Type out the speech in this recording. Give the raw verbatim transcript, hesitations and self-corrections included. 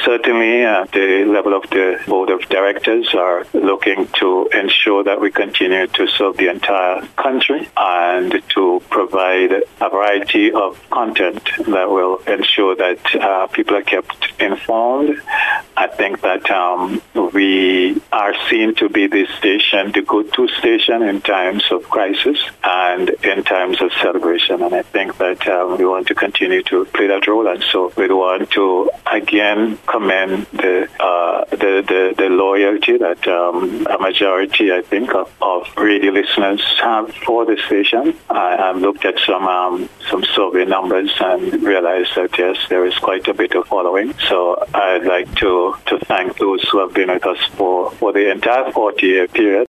certainly at the level of the board of directors are looking to ensure that we continue to serve the entire country and to provide a variety of content that will ensure that uh, people are kept informed. I think that um, we are seen to be the station, the go-to station in times of crisis and in times of celebration. And I think that um, we want to continue to play that role. And so we want to again commend the uh, the, the the loyalty that um, a majority, I think, of, of radio listeners have for the station. I, I've looked at some um, some survey numbers and realized that yes, there is quite a bit of following. So I'd like to to thank those who have been with us for, for the entire forty-year period.